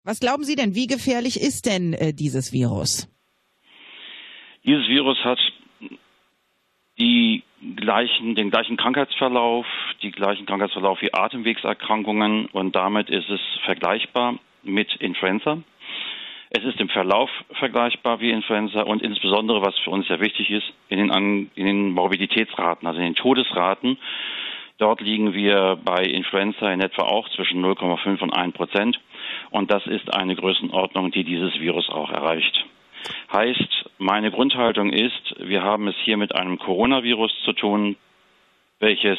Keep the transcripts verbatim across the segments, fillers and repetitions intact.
Was glauben Sie denn, wie gefährlich ist denn äh, dieses Virus? Dieses Virus hat die gleichen, den gleichen Krankheitsverlauf, die gleichen Krankheitsverlauf wie Atemwegserkrankungen und damit ist es vergleichbar mit Influenza. Es ist im Verlauf vergleichbar wie Influenza und insbesondere, was für uns sehr wichtig ist, in den, An- in den Morbiditätsraten, also in den Todesraten. Dort liegen wir bei Influenza in etwa auch zwischen null Komma fünf und ein Prozent und das ist eine Größenordnung, die dieses Virus auch erreicht. Heißt, meine Grundhaltung ist, wir haben es hier mit einem Coronavirus zu tun, welches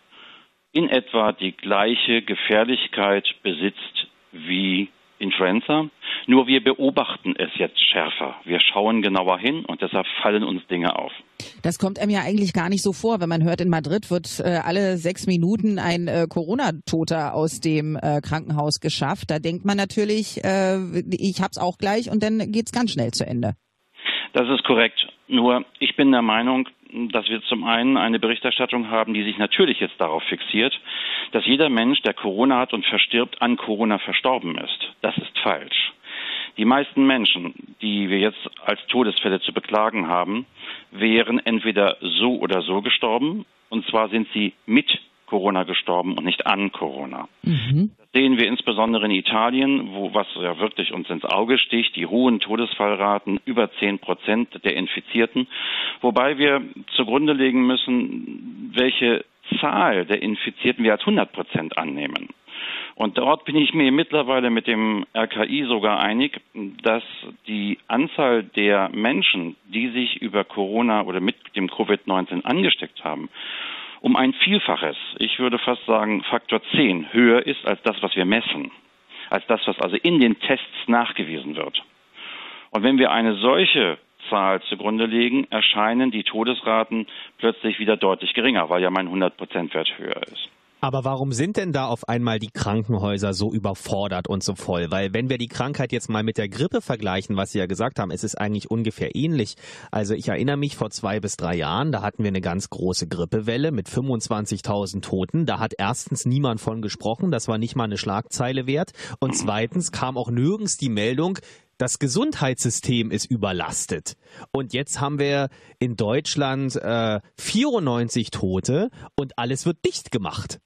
in etwa die gleiche Gefährlichkeit besitzt wie Influenza. Nur wir beobachten es jetzt schärfer. Wir schauen genauer hin und deshalb fallen uns Dinge auf. Das kommt einem ja eigentlich gar nicht so vor, wenn man hört, in Madrid wird äh, alle sechs Minuten ein äh, Corona-Toter aus dem äh, Krankenhaus geschafft. Da denkt man natürlich, äh, ich hab's auch gleich und dann geht's ganz schnell zu Ende. Das ist korrekt. Nur ich bin der Meinung, dass wir zum einen eine Berichterstattung haben, die sich natürlich jetzt darauf fixiert, dass jeder Mensch, der Corona hat und verstirbt, an Corona verstorben ist. Das ist falsch. Die meisten Menschen, die wir jetzt als Todesfälle zu beklagen haben, wären entweder so oder so gestorben. Und zwar sind sie mit Corona gestorben und nicht an Corona. Mhm. Das sehen wir insbesondere in Italien, wo was ja wirklich uns ins Auge sticht, die hohen Todesfallraten, über zehn Prozent der Infizierten. Wobei wir zugrunde legen müssen, welche Zahl der Infizierten wir als hundert Prozent annehmen. Und dort bin ich mir mittlerweile mit dem R K I sogar einig, dass die Anzahl der Menschen, die sich über Corona oder mit dem Covid neunzehn angesteckt haben, um ein Vielfaches, ich würde fast sagen Faktor zehn, höher ist als das, was wir messen, als das, was also in den Tests nachgewiesen wird. Und wenn wir eine solche Zahl zugrunde legen, erscheinen die Todesraten plötzlich wieder deutlich geringer, weil ja mein hundert Prozent Wert höher ist. Aber warum sind denn da auf einmal die Krankenhäuser so überfordert und so voll? Weil wenn wir die Krankheit jetzt mal mit der Grippe vergleichen, was Sie ja gesagt haben, es ist eigentlich ungefähr ähnlich. Also ich erinnere mich vor zwei bis drei Jahren, da hatten wir eine ganz große Grippewelle mit fünfundzwanzigtausend Toten. Da hat erstens niemand von gesprochen, das war nicht mal eine Schlagzeile wert. Und zweitens kam auch nirgends die Meldung, das Gesundheitssystem ist überlastet. Und jetzt haben wir in Deutschland äh, vierundneunzig Tote und alles wird dicht gemacht.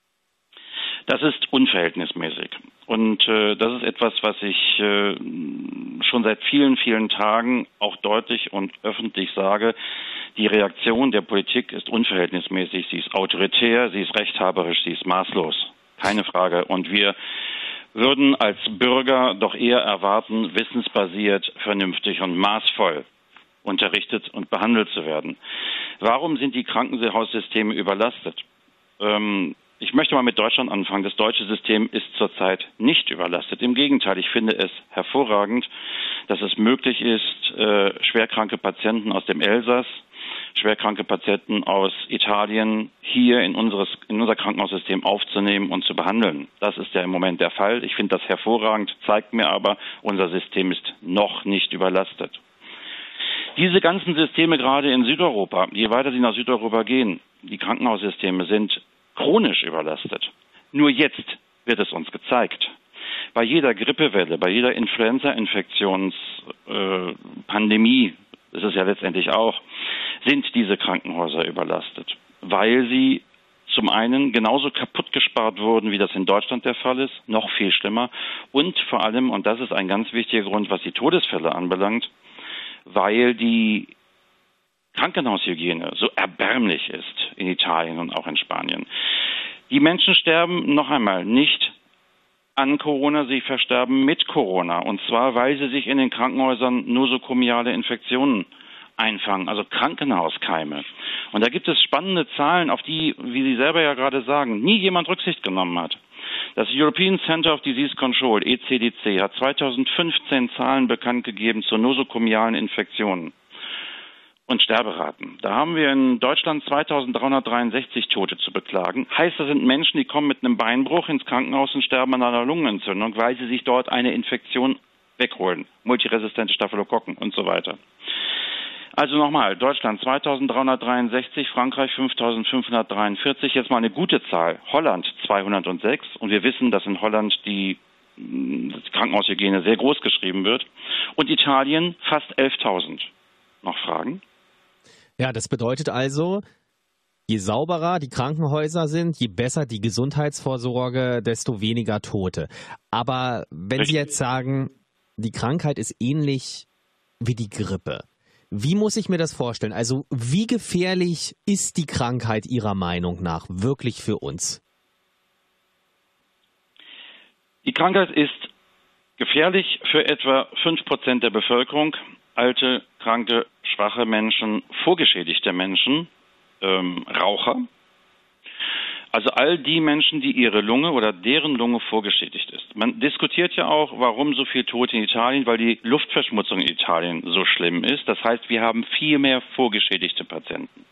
Das ist unverhältnismäßig. Und äh, das ist etwas, was ich äh, schon seit vielen, vielen Tagen auch deutlich und öffentlich sage. Die Reaktion der Politik ist unverhältnismäßig. Sie ist autoritär, sie ist rechthaberisch, sie ist maßlos. Keine Frage. Und wir würden als Bürger doch eher erwarten, wissensbasiert, vernünftig und maßvoll unterrichtet und behandelt zu werden. Warum sind die Krankenhaussysteme überlastet? Ähm, Ich möchte mal mit Deutschland anfangen. Das deutsche System ist zurzeit nicht überlastet. Im Gegenteil, ich finde es hervorragend, dass es möglich ist, äh, schwerkranke Patienten aus dem Elsass, schwerkranke Patienten aus Italien hier in, unseres, in unser Krankenhaussystem aufzunehmen und zu behandeln. Das ist ja im Moment der Fall. Ich finde das hervorragend, zeigt mir aber, unser System ist noch nicht überlastet. Diese ganzen Systeme gerade in Südeuropa, je weiter sie nach Südeuropa gehen, die Krankenhaussysteme sind chronisch überlastet. Nur jetzt wird es uns gezeigt. Bei jeder Grippewelle, bei jeder Influenza-Infektionspandemie, äh, ist es ja letztendlich auch, sind diese Krankenhäuser überlastet, weil sie zum einen genauso kaputt gespart wurden, wie das in Deutschland der Fall ist, noch viel schlimmer. Und vor allem, und das ist ein ganz wichtiger Grund, was die Todesfälle anbelangt, weil die Krankenhaushygiene so erbärmlich ist in Italien und auch in Spanien. Die Menschen sterben noch einmal nicht an Corona, sie versterben mit Corona. Und zwar, weil sie sich in den Krankenhäusern nosokomiale Infektionen einfangen, also Krankenhauskeime. Und da gibt es spannende Zahlen, auf die, wie Sie selber ja gerade sagen, nie jemand Rücksicht genommen hat. Das European Center of Disease Control, E C D C, hat zweitausendfünfzehn Zahlen bekannt gegeben zu nosokomialen Infektionen und Sterberaten. Da haben wir in Deutschland zweitausenddreihundertdreiundsechzig Tote zu beklagen. Heißt, das sind Menschen, die kommen mit einem Beinbruch ins Krankenhaus und sterben an einer Lungenentzündung, weil sie sich dort eine Infektion wegholen. Multiresistente Staphylokokken und so weiter. Also nochmal, Deutschland zweitausenddreihundertdreiundsechzig, Frankreich fünftausendfünfhundertdreiundvierzig, jetzt mal eine gute Zahl. Holland zweihundertsechs und wir wissen, dass in Holland die Krankenhaushygiene sehr groß geschrieben wird. Und Italien fast elftausend. Noch Fragen? Ja, das bedeutet also, je sauberer die Krankenhäuser sind, je besser die Gesundheitsvorsorge, desto weniger Tote. Aber wenn Richtig. Sie jetzt sagen, die Krankheit ist ähnlich wie die Grippe, wie muss ich mir das vorstellen? Also wie gefährlich ist die Krankheit Ihrer Meinung nach wirklich für uns? Die Krankheit ist gefährlich für etwa fünf Prozent der Bevölkerung. Alte, kranke, schwache Menschen, vorgeschädigte Menschen, ähm, Raucher. Also all die Menschen, die ihre Lunge oder deren Lunge vorgeschädigt ist. Man diskutiert ja auch, warum so viel Tote in Italien, weil die Luftverschmutzung in Italien so schlimm ist. Das heißt, wir haben viel mehr vorgeschädigte Patienten.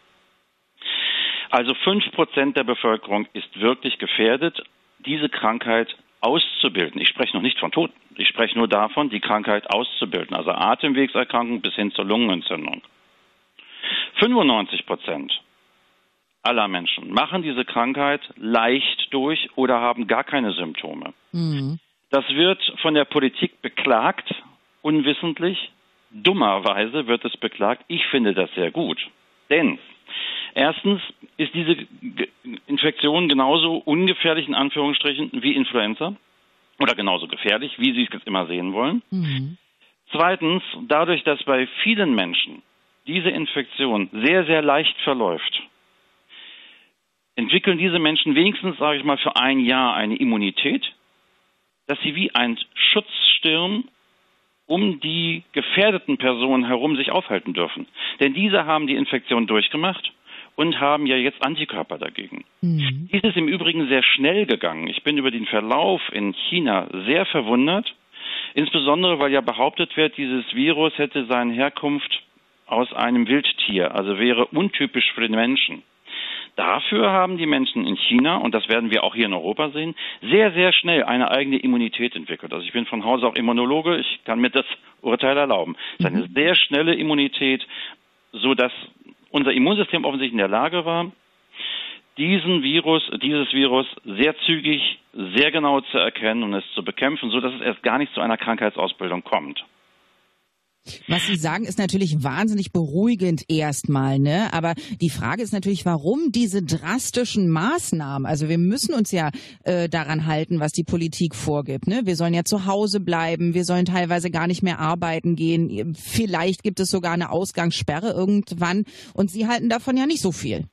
Also fünf Prozent der Bevölkerung ist wirklich gefährdet, diese Krankheit auszubilden. Ich spreche noch nicht von Toten. Ich spreche nur davon, die Krankheit auszubilden. Also Atemwegserkrankung bis hin zur Lungenentzündung. fünfundneunzig Prozent aller Menschen machen diese Krankheit leicht durch oder haben gar keine Symptome. Mhm. Das wird von der Politik beklagt, unwissentlich. Dummerweise wird es beklagt. Ich finde das sehr gut. Denn erstens ist diese Infektion genauso ungefährlich in Anführungsstrichen wie Influenza oder genauso gefährlich, wie Sie es jetzt immer sehen wollen. Mhm. Zweitens, dadurch, dass bei vielen Menschen diese Infektion sehr, sehr leicht verläuft, entwickeln diese Menschen wenigstens, sage ich mal, für ein Jahr eine Immunität, dass sie wie ein Schutzschirm um die gefährdeten Personen herum sich aufhalten dürfen. Denn diese haben die Infektion durchgemacht und haben ja jetzt Antikörper dagegen. Mhm. Dies ist im Übrigen sehr schnell gegangen. Ich bin über den Verlauf in China sehr verwundert, insbesondere weil ja behauptet wird, dieses Virus hätte seine Herkunft aus einem Wildtier, also wäre untypisch für den Menschen. Dafür haben die Menschen in China, und das werden wir auch hier in Europa sehen, sehr, sehr schnell eine eigene Immunität entwickelt. Also ich bin von Hause auch Immunologe, ich kann mir das Urteil erlauben. Es ist eine sehr schnelle Immunität, sodass unser Immunsystem offensichtlich in der Lage war, diesen Virus, dieses Virus sehr zügig, sehr genau zu erkennen und es zu bekämpfen, sodass es erst gar nicht zu einer Krankheitsausbildung kommt. Was Sie sagen, ist natürlich wahnsinnig beruhigend erstmal, ne? Aber die Frage ist natürlich, warum diese drastischen Maßnahmen? Also wir müssen uns ja äh, daran halten, was die Politik vorgibt, ne? Wir sollen ja zu Hause bleiben, wir sollen teilweise gar nicht mehr arbeiten gehen. Vielleicht gibt es sogar eine Ausgangssperre irgendwann und Sie halten davon ja nicht so viel.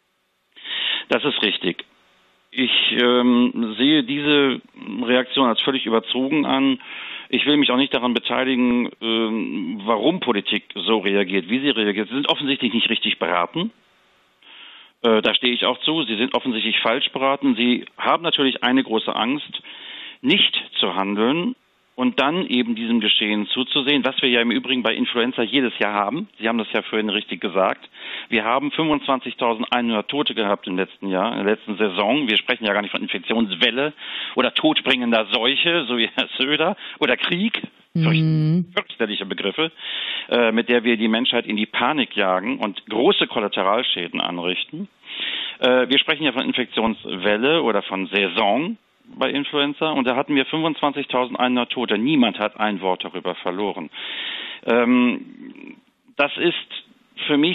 Das ist richtig. Ich ähm, sehe diese Reaktion als völlig überzogen an. Ich will mich auch nicht daran beteiligen, ähm, warum Politik so reagiert, wie sie reagiert. Sie sind offensichtlich nicht richtig beraten. Äh, da stehe ich auch zu. Sie sind offensichtlich falsch beraten. Sie haben natürlich eine große Angst, nicht zu handeln und dann eben diesem Geschehen zuzusehen, was wir ja im Übrigen bei Influenza jedes Jahr haben. Sie haben das ja vorhin richtig gesagt. Wir haben fünfundzwanzigtausendeinhundert Tote gehabt im letzten Jahr, in der letzten Saison. Wir sprechen ja gar nicht von Infektionswelle oder todbringender Seuche, so wie Herr Söder, oder Krieg. Mhm. Fürchterliche Begriffe, äh, mit der wir die Menschheit in die Panik jagen und große Kollateralschäden anrichten. Äh, wir sprechen ja von Infektionswelle oder von Saison bei Influenza und da hatten wir fünfundzwanzigtausendeinhundert Tote. Niemand hat ein Wort darüber verloren. Ähm, das ist für mich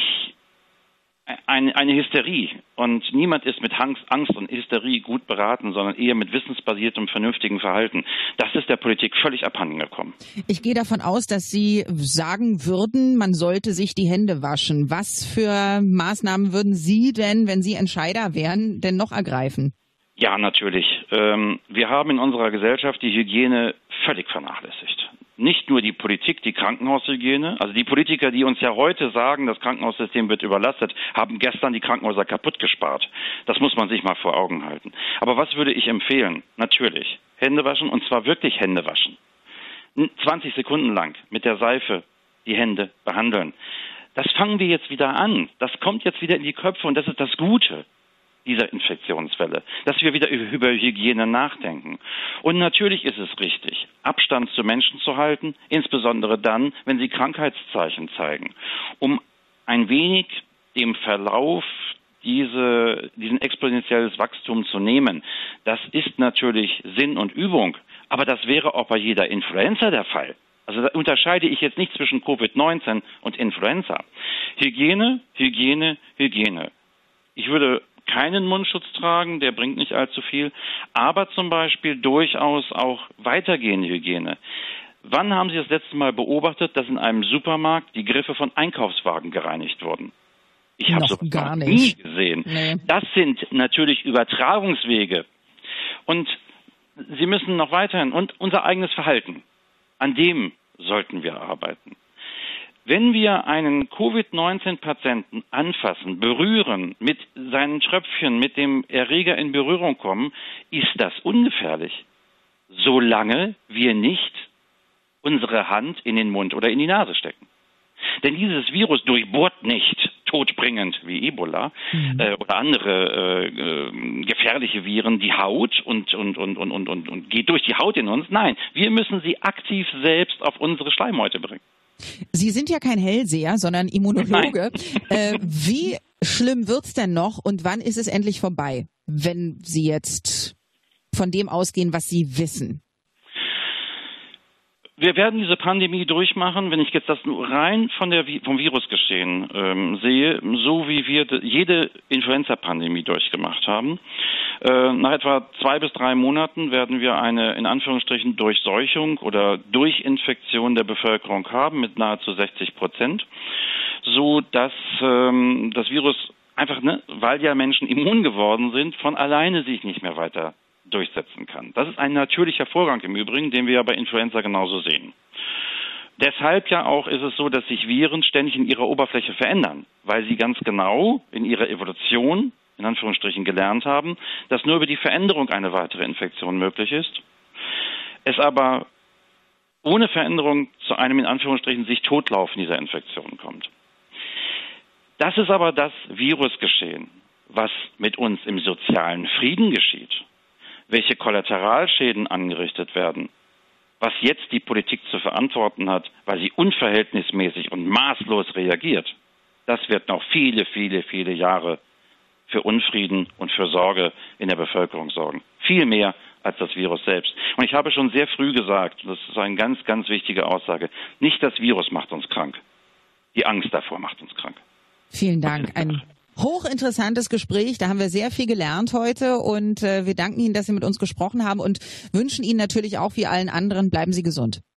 eine, eine Hysterie und niemand ist mit Angst und Hysterie gut beraten, sondern eher mit wissensbasiertem, vernünftigem Verhalten. Das ist der Politik völlig abhanden gekommen. Ich gehe davon aus, dass Sie sagen würden, man sollte sich die Hände waschen. Was für Maßnahmen würden Sie denn, wenn Sie Entscheider wären, denn noch ergreifen? Ja, natürlich. Ähm, wir haben in unserer Gesellschaft die Hygiene völlig vernachlässigt. Nicht nur die Politik, die Krankenhaushygiene. Also die Politiker, die uns ja heute sagen, das Krankenhaussystem wird überlastet, haben gestern die Krankenhäuser kaputt gespart. Das muss man sich mal vor Augen halten. Aber was würde ich empfehlen? Natürlich, Hände waschen und zwar wirklich Hände waschen. zwanzig Sekunden lang mit der Seife die Hände behandeln. Das fangen wir jetzt wieder an. Das kommt jetzt wieder in die Köpfe und das ist das Gute dieser Infektionswelle, dass wir wieder über Hygiene nachdenken. Und natürlich ist es richtig, Abstand zu Menschen zu halten, insbesondere dann, wenn sie Krankheitszeichen zeigen, um ein wenig dem Verlauf diese, diesen exponentielles Wachstum zu nehmen. Das ist natürlich Sinn und Übung, Aber das wäre auch bei jeder Influenza der Fall. Also da unterscheide ich jetzt nicht zwischen Covid neunzehn und Influenza. Hygiene, Hygiene, Hygiene. Ich würde keinen Mundschutz tragen, der bringt nicht allzu viel, aber zum Beispiel durchaus auch weitergehende Hygiene. Wann haben Sie das letzte Mal beobachtet, dass in einem Supermarkt die Griffe von Einkaufswagen gereinigt wurden? Ich habe so gar nie gesehen. Nee. Das sind natürlich Übertragungswege. Und Sie müssen noch weiterhin, und unser eigenes Verhalten, an dem sollten wir arbeiten. Wenn wir einen Covid neunzehn Patienten anfassen, berühren, mit seinen Tröpfchen, mit dem Erreger in Berührung kommen, ist das ungefährlich, solange wir nicht unsere Hand in den Mund oder in die Nase stecken. Denn dieses Virus durchbohrt nicht todbringend wie Ebola mhm. äh, oder andere äh, gefährliche Viren die Haut und, und, und, und, und, und, und geht durch die Haut in uns. Nein, wir müssen sie aktiv selbst auf unsere Schleimhäute bringen. Sie sind ja kein Hellseher, sondern Immunologe. Äh, wie schlimm wird's denn noch und wann ist es endlich vorbei, wenn Sie jetzt von dem ausgehen, was Sie wissen? Wir werden diese Pandemie durchmachen, wenn ich jetzt das nur rein von der vom Virusgeschehen ähm, sehe, so wie wir jede Influenza-Pandemie durchgemacht haben. Äh, nach etwa zwei bis drei Monaten werden wir eine in Anführungsstrichen Durchseuchung oder Durchinfektion der Bevölkerung haben mit nahezu sechzig Prozent, so dass ähm, das Virus einfach, ne, weil ja Menschen immun geworden sind, von alleine sich nicht mehr weiter durchsetzen kann. Das ist ein natürlicher Vorgang im Übrigen, den wir ja bei Influenza genauso sehen. Deshalb ja auch ist es so, dass sich Viren ständig in ihrer Oberfläche verändern, weil sie ganz genau in ihrer Evolution, in Anführungsstrichen, gelernt haben, dass nur über die Veränderung eine weitere Infektion möglich ist. Es aber ohne Veränderung zu einem, in Anführungsstrichen, sich Totlaufen dieser Infektion kommt. Das ist aber das Virusgeschehen, was mit uns im sozialen Frieden geschieht. Welche Kollateralschäden angerichtet werden, was jetzt die Politik zu verantworten hat, weil sie unverhältnismäßig und maßlos reagiert, das wird noch viele, viele, viele Jahre für Unfrieden und für Sorge in der Bevölkerung sorgen. Viel mehr als das Virus selbst. Und ich habe schon sehr früh gesagt, das ist eine ganz, ganz wichtige Aussage, nicht das Virus macht uns krank, die Angst davor macht uns krank. Vielen Dank. Ein hochinteressantes Gespräch, da haben wir sehr viel gelernt heute und äh, wir danken Ihnen, dass Sie mit uns gesprochen haben und wünschen Ihnen natürlich auch wie allen anderen, bleiben Sie gesund.